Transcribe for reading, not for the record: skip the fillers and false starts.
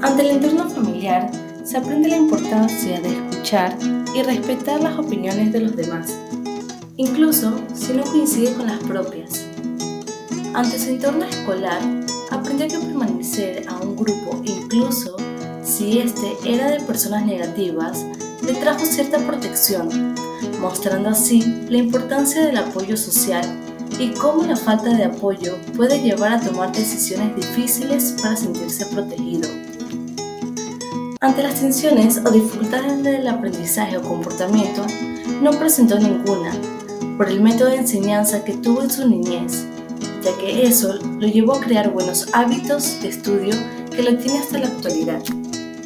Ante el entorno familiar, se aprende la importancia de escuchar y respetar las opiniones de los demás, incluso si no coincide con las propias. Ante su entorno escolar, aprendió que permanecer a un grupo, incluso si este era de personas negativas, le trajo cierta protección, mostrando así la importancia del apoyo social y cómo la falta de apoyo puede llevar a tomar decisiones difíciles para sentirse protegido. Ante las tensiones o dificultades del aprendizaje o comportamiento, no presentó ninguna, por el método de enseñanza que tuvo en su niñez, ya que eso lo llevó a crear buenos hábitos de estudio que lo tiene hasta la actualidad.